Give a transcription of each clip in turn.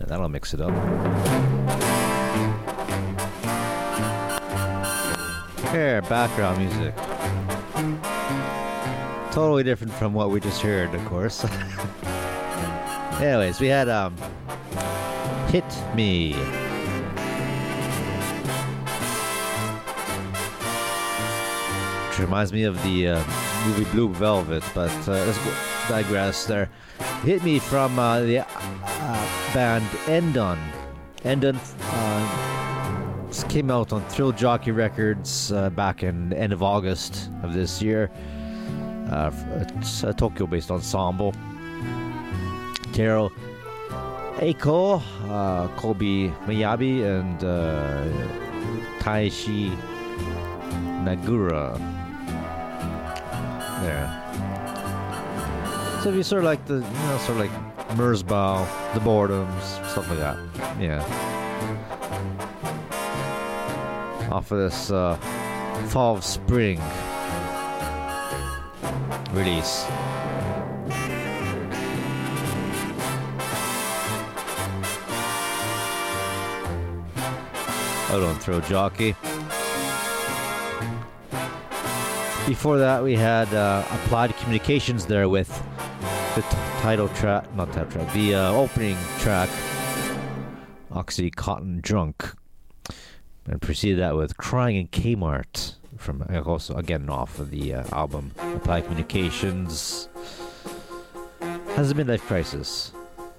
that'll mix it up. Here, background music. Totally different from what we just heard, of course. Anyways, we had Hit Me. Which reminds me of the movie Blue Velvet, but let's digress there. Hit Me from the band Endon. Endon came out on Thrill Jockey Records back in the end of August of this year. It's a Tokyo-based ensemble. Taro Eiko, Kobe Miyabi, and Taishi Nagura. There. So if you sort of like the, sort of like Merzbow, The Boredoms, stuff like that. Yeah. Off of this Fall of Spring release. Out on Thrill Jockey. Before that, we had Applied Communications there with the the opening track, Oxycontin Drunk, and preceded that with Crying in Kmart, from also again off of the album Applied Communications Has a Midlife Crisis.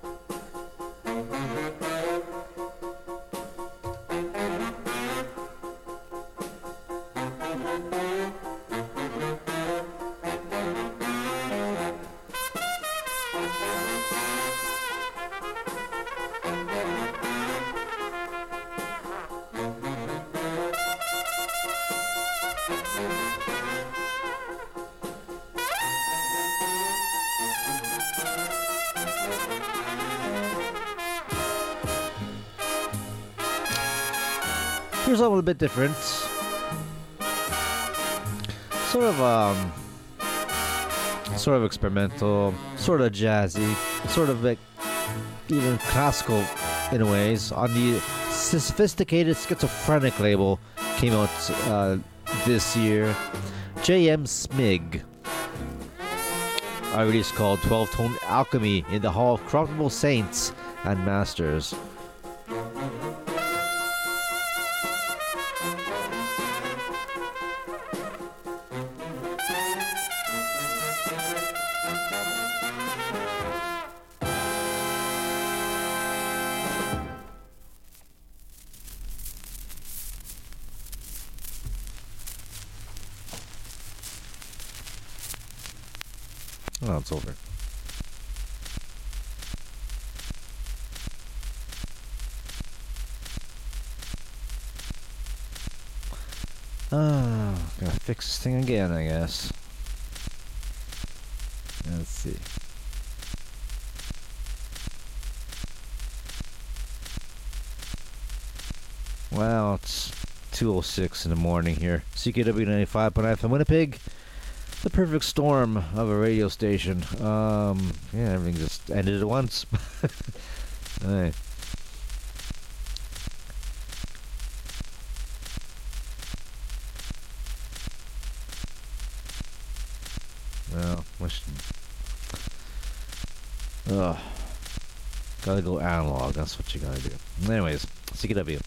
Here's a little bit different. Sort of experimental, sort of jazzy, sort of like even classical in ways. On the Sophisticated Schizophrenic label, came out this year. J.M. Smig. A release called 12-Tone Alchemy in the Hall of Corruptible Saints and Masters. Oh, it's over. Gotta fix this thing again, I guess. Let's see. Well, it's 2:06 in the morning here. CKW 95.9 FM Winnipeg. The perfect storm of a radio station. Yeah, everything just ended at once. Alright. Well, gotta go analog. That's what you gotta do. Anyways, CKW.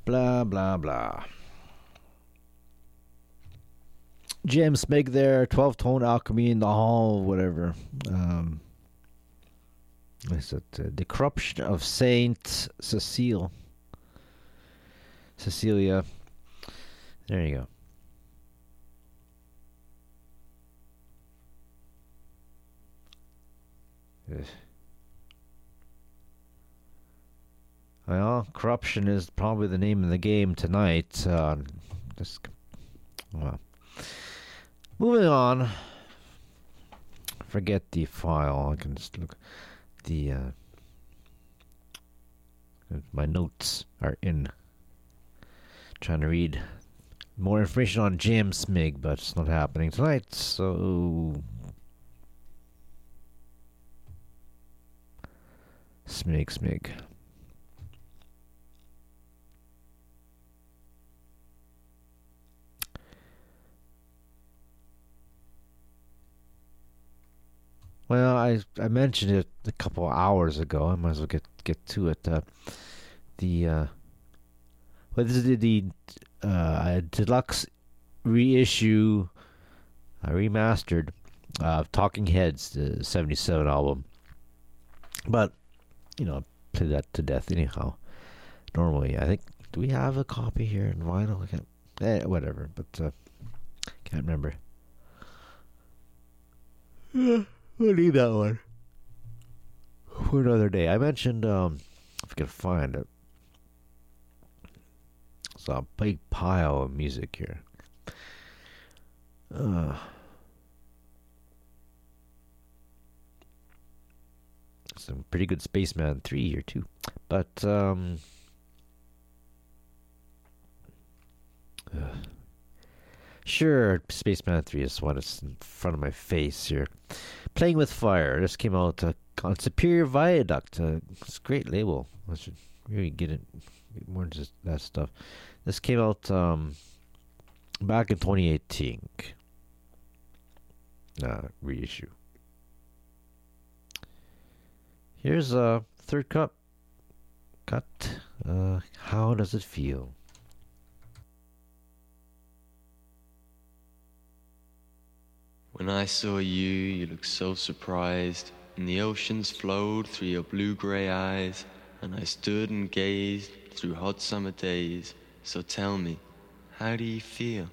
Blah, blah, blah. James Smig there, 12-tone alchemy in the hall, whatever. Is it the corruption of Saint Cecilia? There you go. Well, corruption is probably the name of the game tonight. Well, moving on. Forget the file. I can just look. My notes are in. Trying to read more information on James Smig, but it's not happening tonight. So Smig. Well, I mentioned it a couple hours ago. I might as well get to it. This is the deluxe reissue, remastered of Talking Heads, the '77 album. But I play that to death anyhow. Normally, I think, do we have a copy here in vinyl? I can't. Whatever. But can't remember. We'll leave that one for another day. I mentioned, if I can find it, it's a big pile of music here. Some pretty good Spaceman 3 here too. But, sure, Spaceman 3 is what is in front of my face here. Playing with Fire. This came out on Superior Viaduct. It's a great label. I should really get more into that stuff. This came out back in 2018. Reissue. Here's a third cut. How does it feel? When I saw you, you looked so surprised, and the oceans flowed through your blue-gray eyes, and I stood and gazed through hot summer days. So tell me, how do you feel?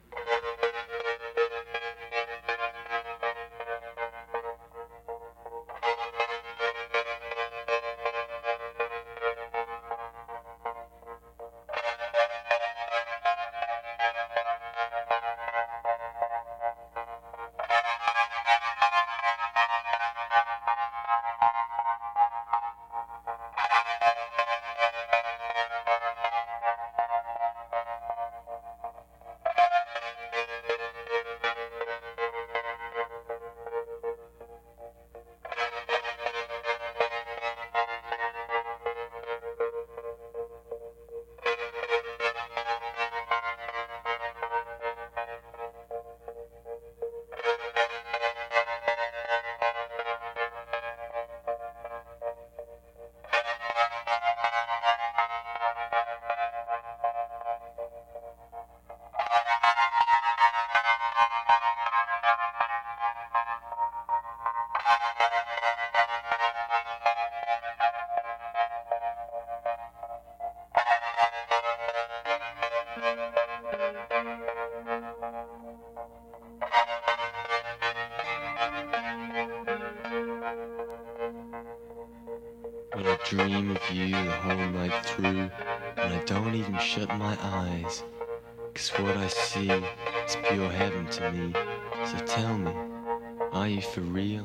When I dream of you the whole night through, and I don't even shut my eyes, 'cause what I see is pure heaven to me. So tell me, are you for real?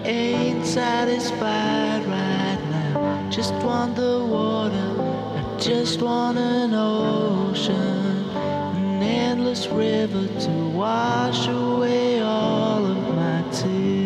ain't satisfied right now. Just want the water, I just want an ocean, an endless river to wash away all of my tears.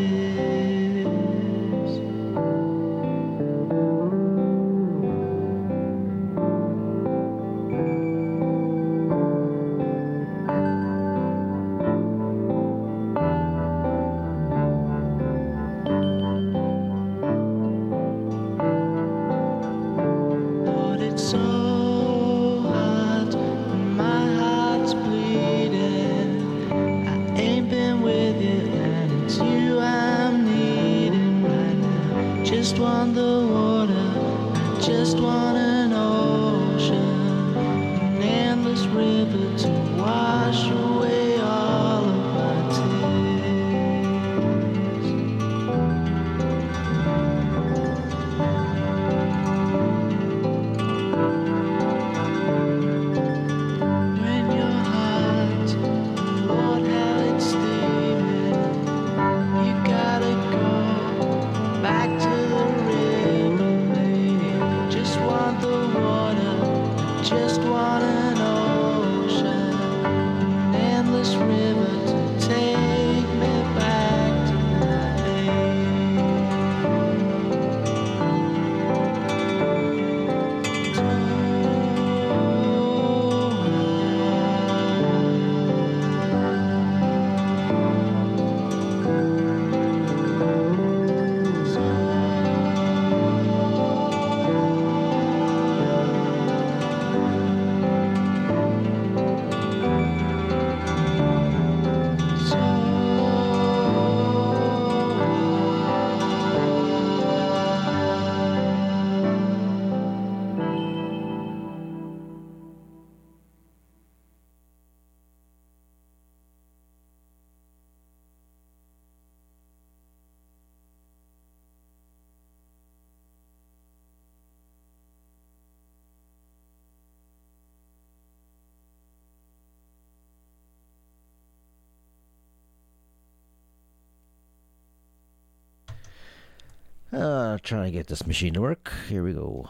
Trying to get this machine to work. Here we go.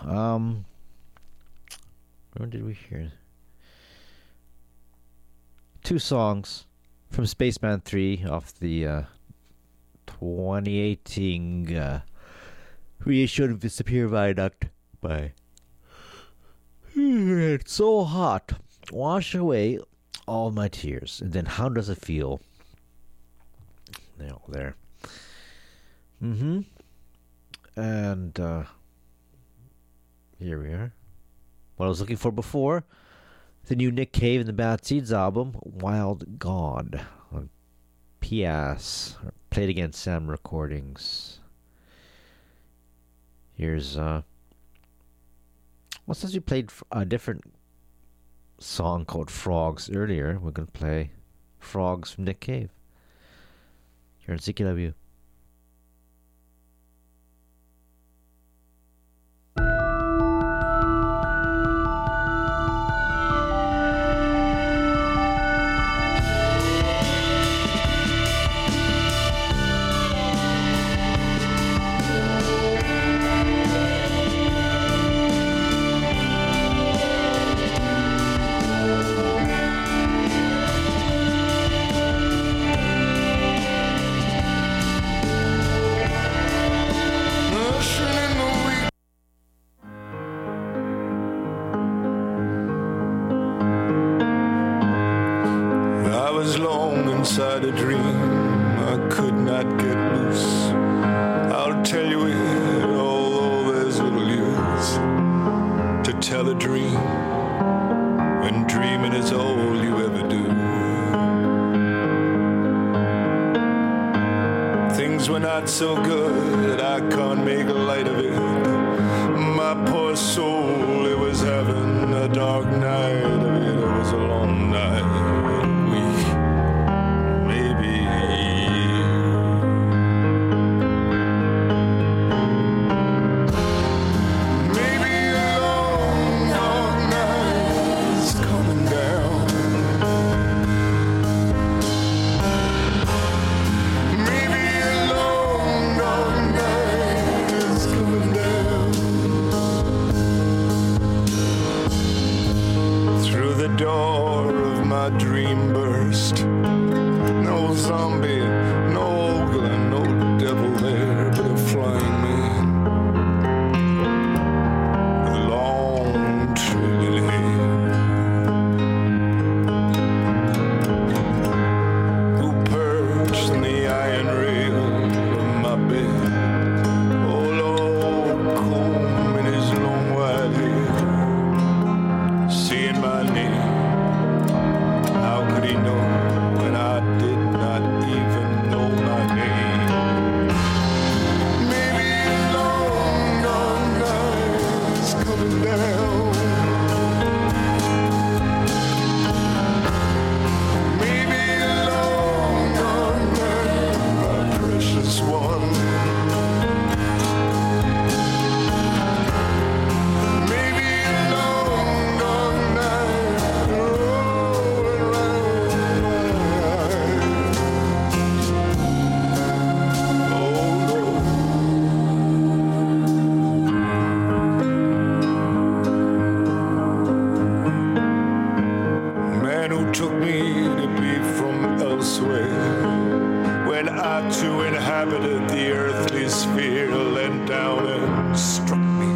When did we hear? 2 songs from Spaceman 3 off the 2018 reissue of Disappear Viaduct by It's So Hot. Wash away all my tears. And then How Does It Feel? There. And here we are. What I was looking for before, the new Nick Cave and the Bad Seeds album, Wild God, on PS, Played Against Sam Recordings. Here's, since we played a different song called Frogs earlier, we're going to play Frogs from Nick Cave. Here on CKW. Inside a dream I could not get loose. I'll tell you it, although there's little use to tell a dream when dreaming is all you ever do. Things were not so good, I can't make light of it. My poor soul, it was having a dark night of it. It was a long night. Maybe a long, dark door of my dream burst. No zombie, no ogre, no devil there, but a flying man with long trailing hair, who perched on the iron rail of my bed. Oh Lord, comb in his long white hair, seeing my name. How could he know when I did not even know my name? Maybe a long, long night is coming down. Maybe a long, long night, my precious one. Maybe a long, long night rolling round my eyes. Oh Lord. Man who took me to be from elsewhere, when I too inhabited the earthly sphere, leant down and struck me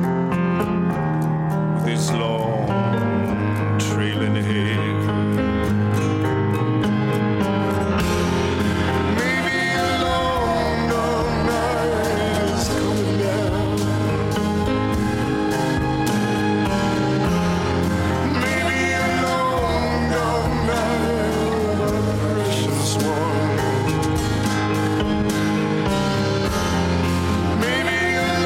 with his long trailing hair. Maybe a long, long night is coming down. Maybe a long, long night, my precious one. Maybe a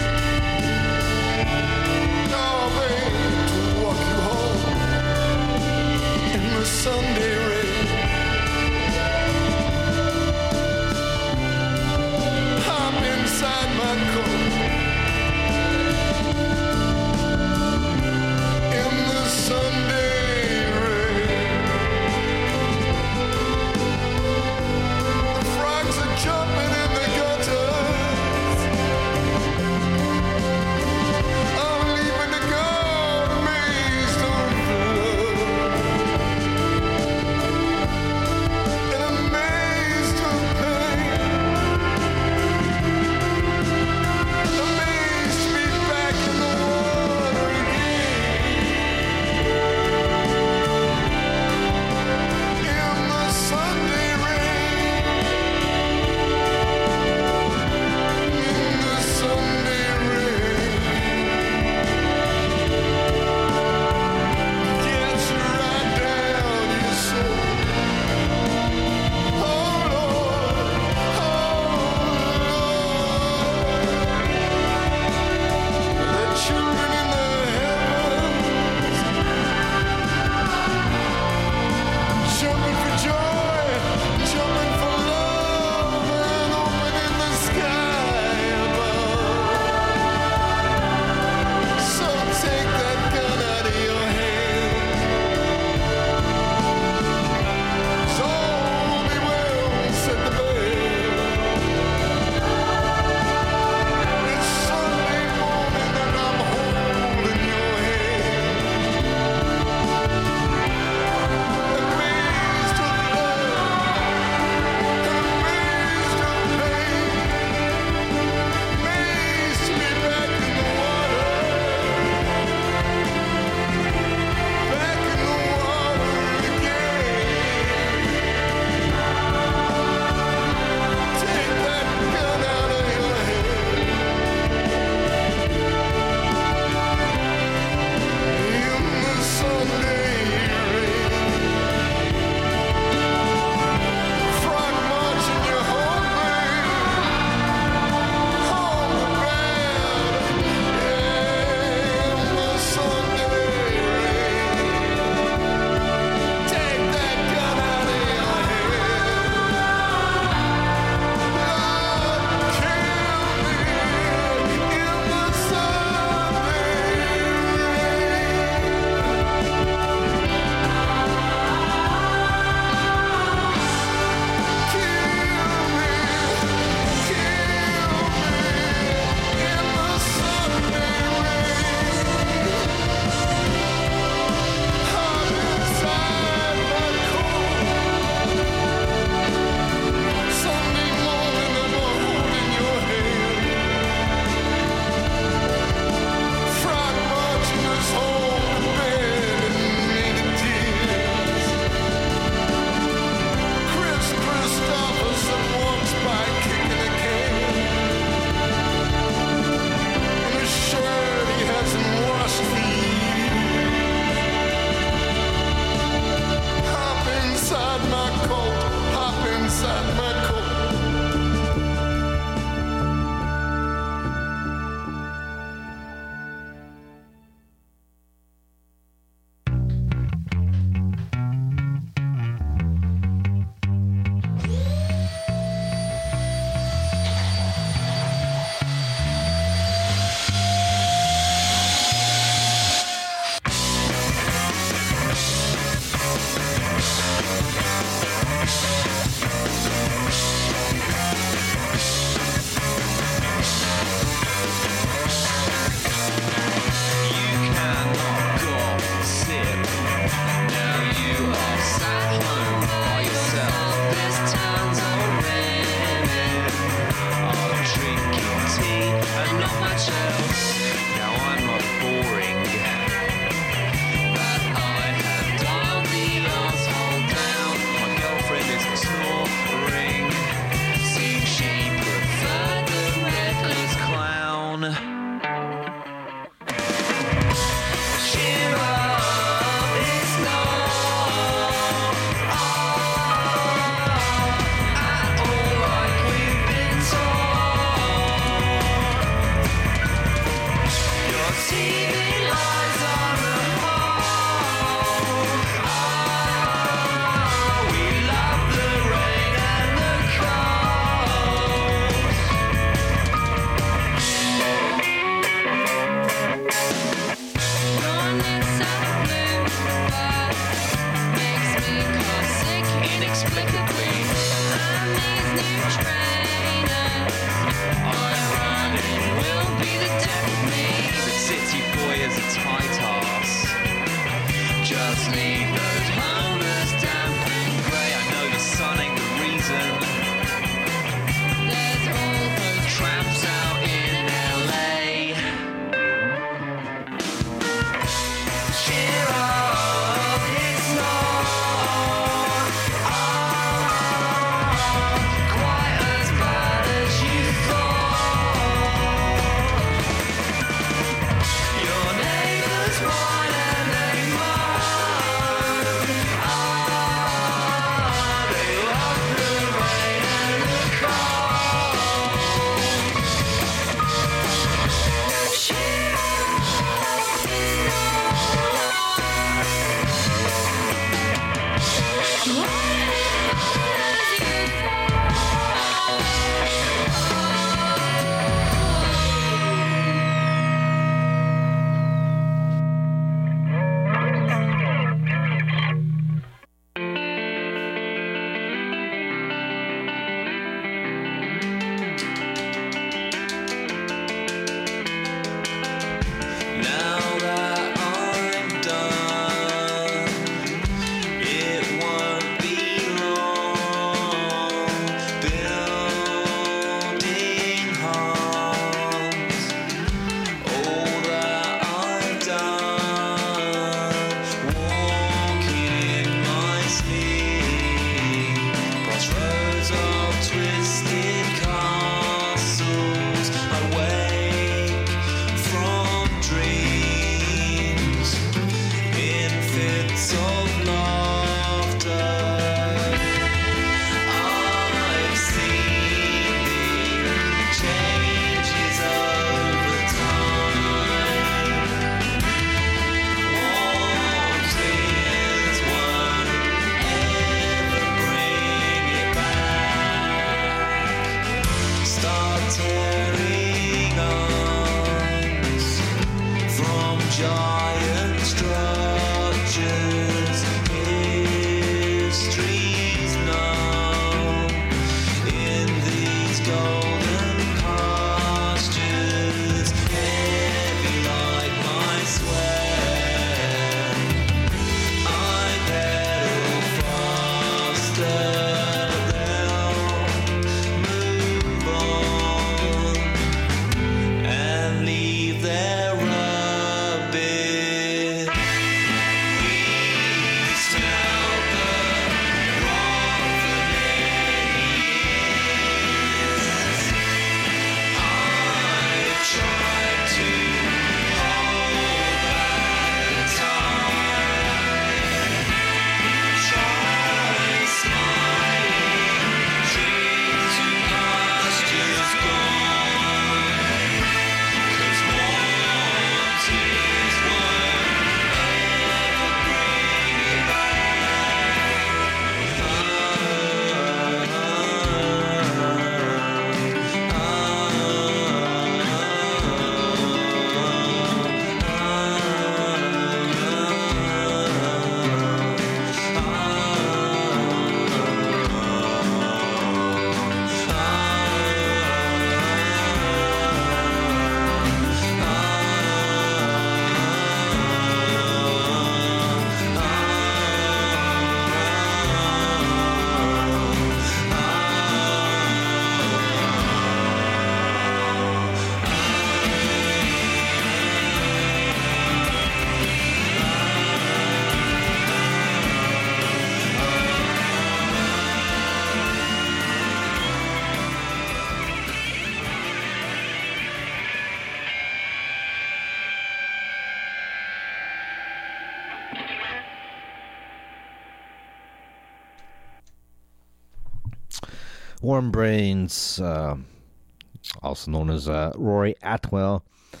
Warm Brains, also known as Rory Atwell,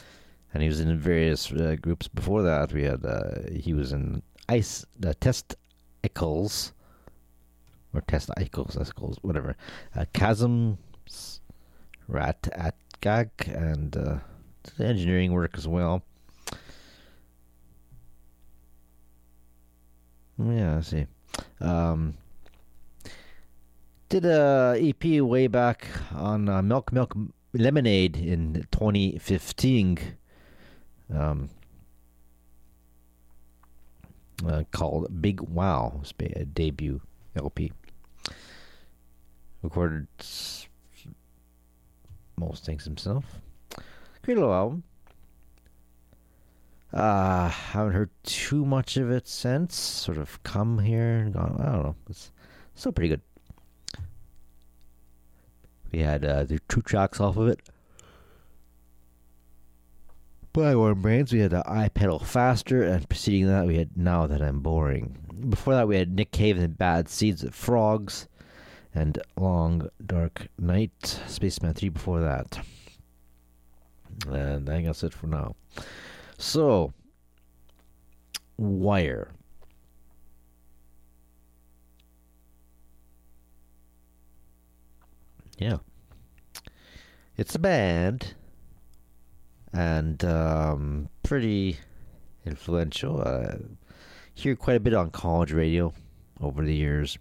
And he was in various groups before that. We had he was in Testicles, or Testicles, whatever. Chasms, Rat at Gag, and engineering work as well. Yeah, I see. Did a EP way back on Milk Lemonade in 2015. Called Big Wow. It's a debut LP. Recorded most things himself. Great little album. Haven't heard too much of it since. Sort of come here and gone. I don't know. It's still pretty good. We had the 2 tracks off of it. By Warm Brains, we had I Pedal Faster, and preceding that, we had Now That I'm Boring. Before that, we had Nick Cave and Bad Seeds of Frogs, and Long Dark Night, Spaceman 3 before that. And I think that's it for now. So, Wire. Yeah. It's a band, and pretty influential. Hear quite a bit on college radio over the years.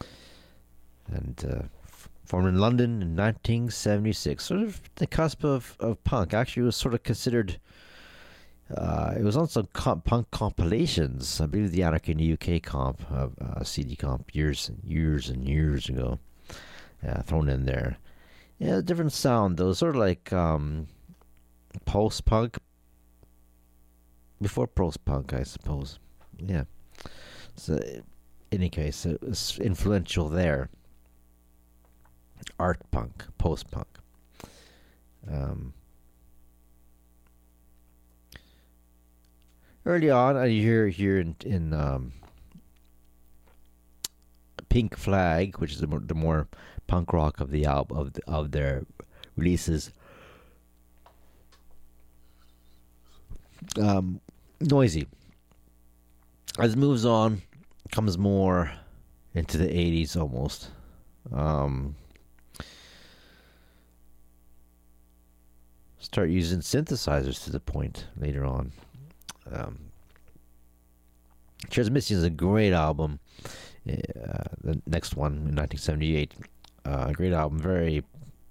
And formed in London in 1976. Sort of the cusp of punk. Actually, it was sort of considered... it was on some punk compilations. I believe the Anarchy in the UK comp, CD comp, years and years ago. Thrown in there. Yeah, different sound though. Sort of like post-punk. Before post-punk, I suppose. Yeah. So, in any case, it was influential there. Art punk, post-punk. Early on, I hear here in Pink Flag, which is the more punk rock of the album of their releases. Noisy. As it moves on, comes more into the 80s almost. Start using synthesizers to the point later on. Transmission is a great album. The next one in 1978. Great album. Very.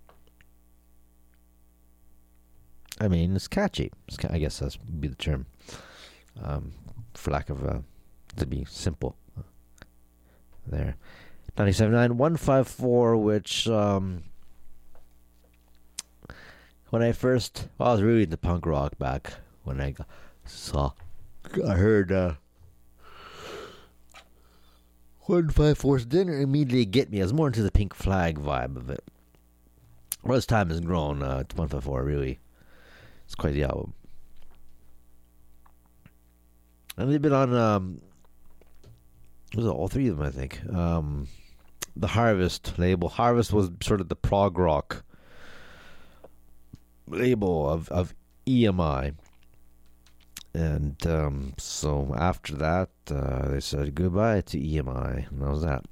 I mean, it's catchy. I guess that's would be the term. For lack of to be simple. There. 1979, 154, which when I first, I was really into punk rock back when I heard 154's Dinner immediately get me. I was more into the Pink Flag vibe of it. Well, as time has grown, 154 really, it's quite the album. And they've been on, was it all three of them, I think. The Harvest label. Harvest was sort of the prog rock label of EMI. And so after that, they said goodbye to EMI, and that was that.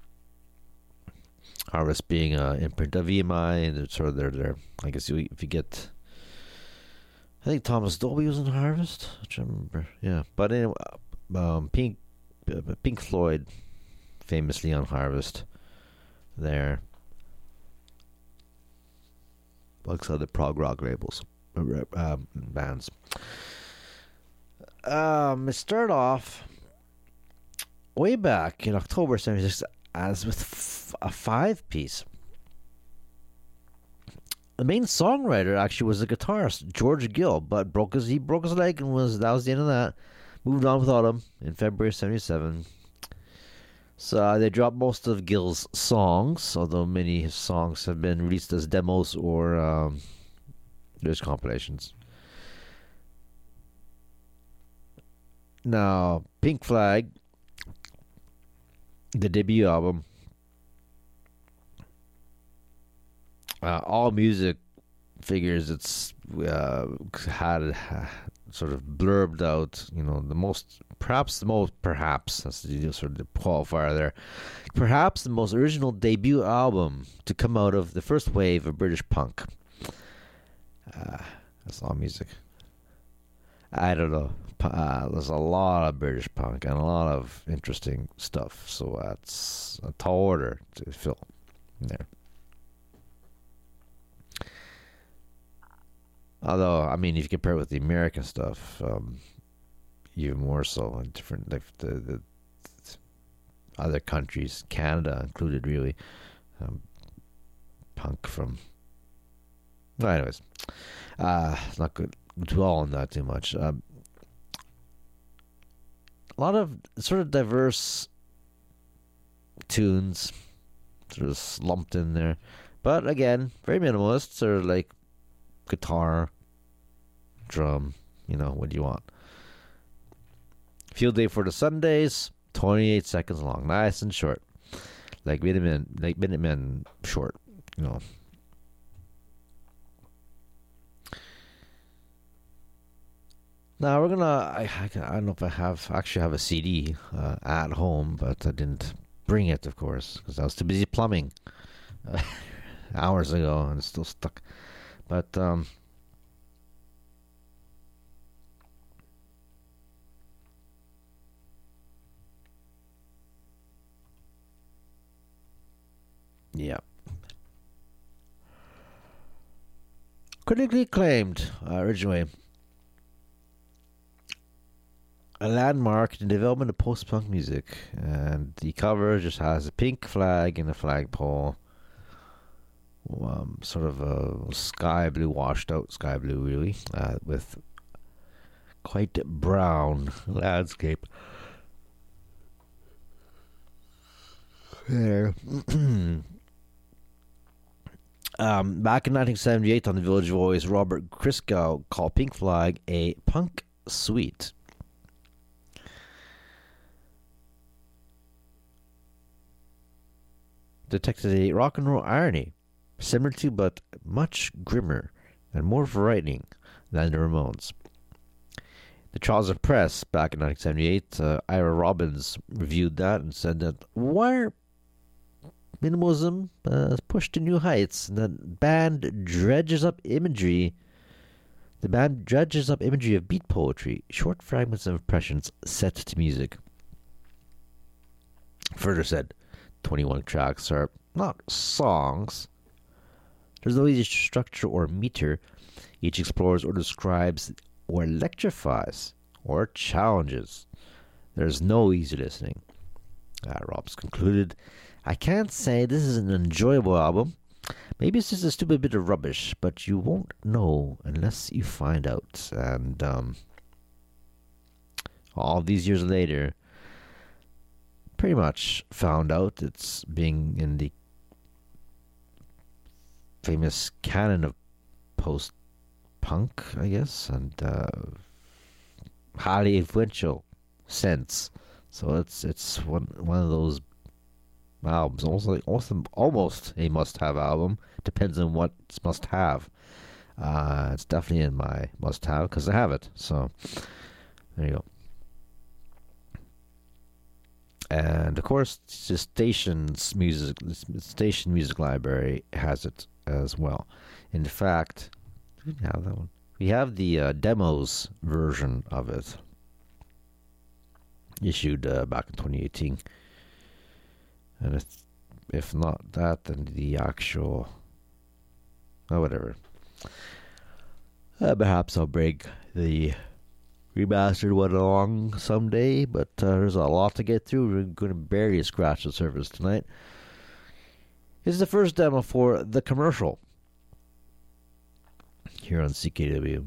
Harvest being an imprint of EMI, and it's sort of their I guess if you get, I think Thomas Dolby was in Harvest, which I remember, yeah. But anyway, Pink Floyd, famously on Harvest, there. Amongst other prog rock labels, bands. It started off way back in October 76 as with a 5-piece. The main songwriter actually was the guitarist George Gill, but he broke his leg, and that was the end of that. Moved on without him in February 77. So they dropped most of Gill's songs, although many of his songs have been released as demos or there's compilations. Now, Pink Flag, the debut album, all music figures it's had sort of blurbed out, perhaps that's the sort of the qualifier there, perhaps the most original debut album to come out of the first wave of British punk. That's all music. I don't know. There's a lot of British punk and a lot of interesting stuff, so that's a tall order to fill there. Although, I mean, if you compare it with the American stuff, even more so, in different, like the other countries, Canada included, really, punk from. Well, anyways, it's not good to dwell on that too much. A lot of sort of diverse tunes, sort of slumped in there, but again, very minimalist, sort of like guitar, drum, what do you want? Field Day for the Sundays, 28 seconds long, nice and short, like Minutemen short, Now we're gonna. I don't know if I have a CD at home, but I didn't bring it, of course, because I was too busy plumbing hours ago, and it's still stuck. But yeah, critically acclaimed originally. A landmark in the development of post-punk music, and the cover just has a pink flag and a flagpole, sort of a sky blue, washed out sky blue, really, with quite brown landscape there. Back in 1978, on the Village Voice, Robert Christgau called Pink Flag a punk suite. Detected a rock and roll irony, similar to but much grimmer and more frightening than the Ramones. The Trouser Press, back in 1978, Ira Robbins reviewed that and said that while minimalism pushed to new heights, the band dredges up imagery. The band dredges up imagery of beat poetry, short fragments of impressions set to music. Further said, 21 tracks are not songs. There's no easy structure or meter. Each explores or describes or electrifies or challenges. There's no easy listening. Robs concluded, I can't say this is an enjoyable album. Maybe it's just a stupid bit of rubbish, but you won't know unless you find out. And all these years later, pretty much found out. It's being in the famous canon of post-punk, I guess, and highly influential sense. So it's one of those albums, almost a must-have album. Depends on what's must-have. It's definitely in my must-have because I have it. So there you go. And of course, the station music library has it as well. In fact, we didn't have that one. We have the demos version of it, issued back in 2018. And if not that, then the actual, whatever. Perhaps I'll bring the remastered one along someday, but there's a lot to get through. We're going to barely scratch the surface tonight. This is the first demo for The Commercial here on CKW.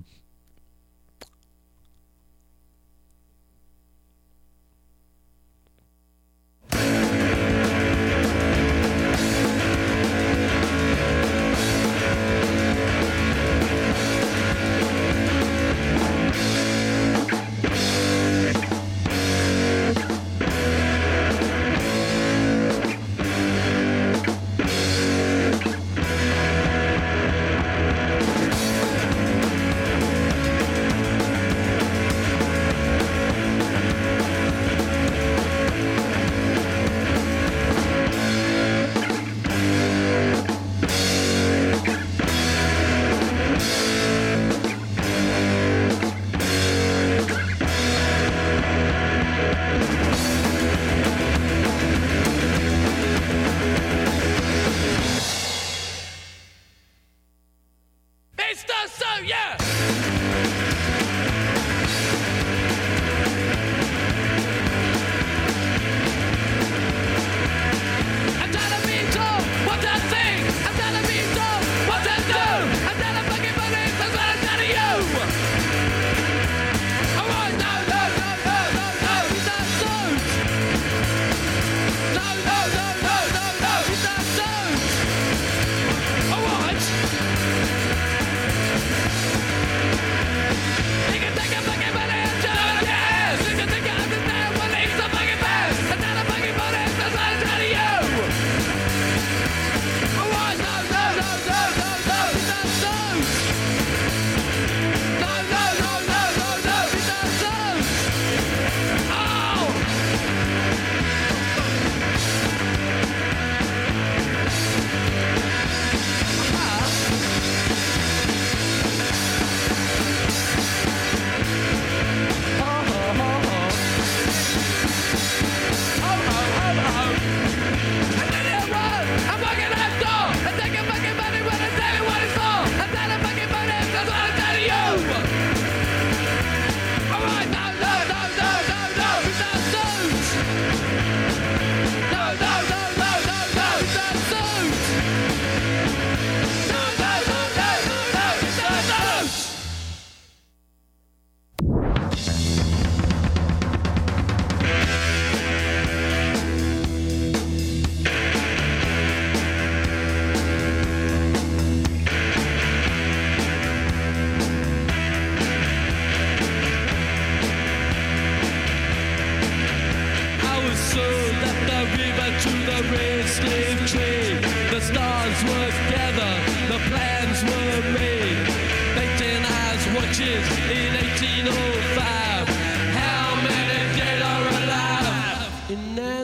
sold at the river to the red slave trade. The stars were gathered, the plans were made. 18 eyes watches in 1805. How many dead are alive in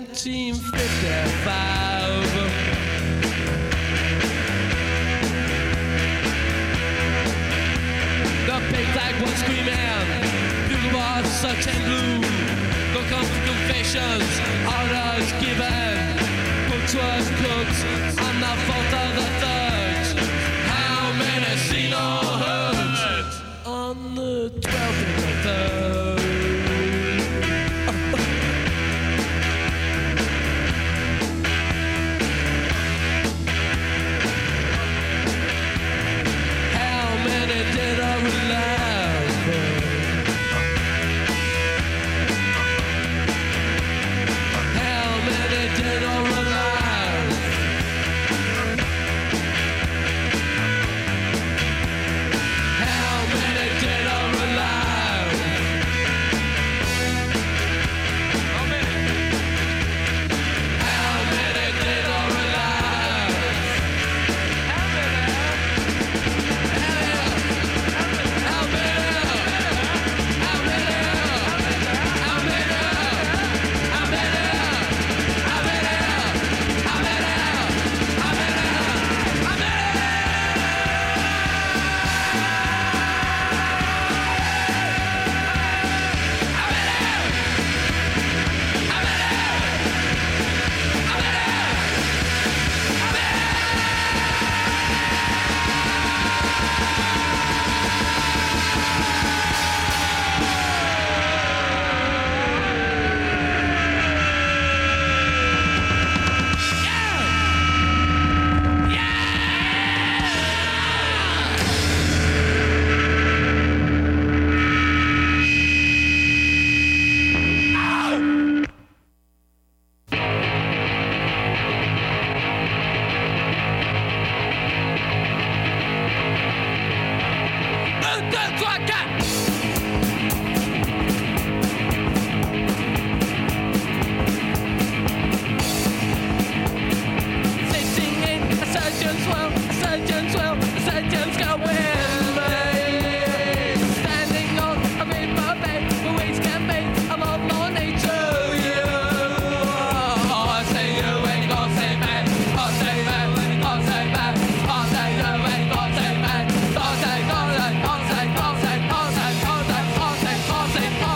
1955? The pig tag was screaming, bugle was such and blue. No confessions, orders given, books was cooked, I'm the fault of the third.